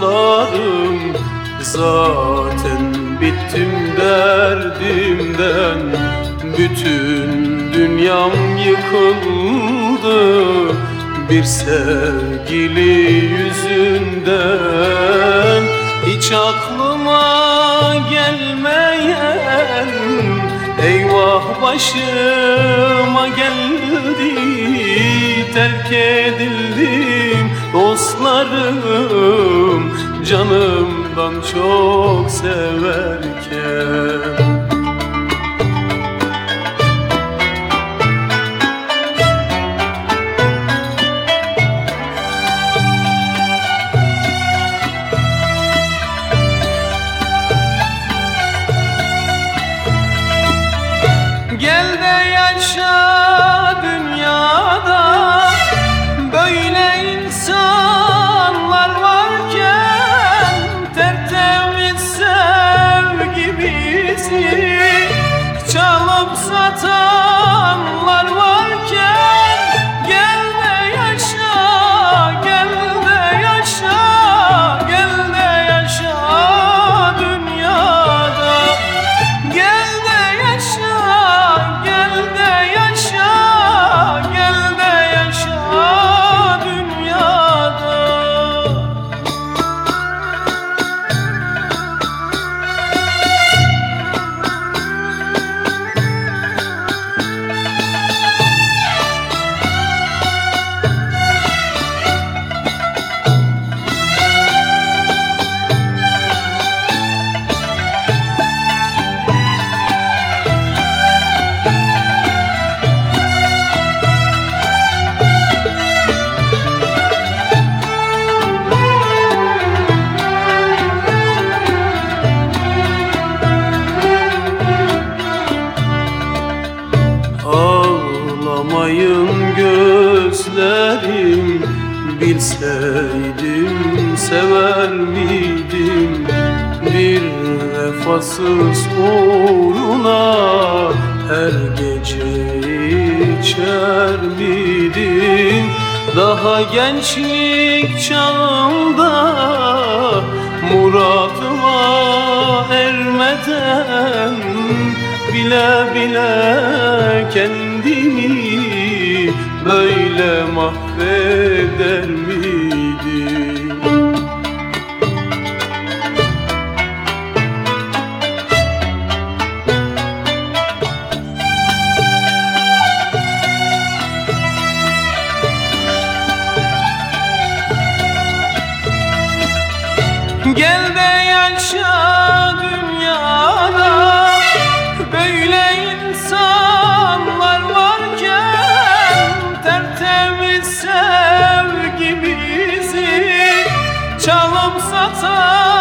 dostlarım. Zaten bittim derdimden, bütün dünyam yıkıldı bir sevgili yüzünden. Hiç aklıma gelmeyen eyvah başıma geldi. Terk edildim dostlarım, canımdan çok severken. Gel de yaşa dünyada, böyle insanlar varken. Tertemiz sevgi bizi çalıp satanlar varken. Gel de yaşa, gel de yaşa, gel de yaşa dünyada. Gel de yaşa, gel de yaşa, gel de yaşa dünyada. Ağlamayın gözlerim, bilseydim sever miydim? Bir vefasız uğruna her gece içer miydim? Daha gençlik çağımda muradıma ermeden, bile bile kendimi böyle mahveder miydim? Gel de yaşa dünyada, böyle insanlar varken. Tertemiz sevgi bizi çalıp satan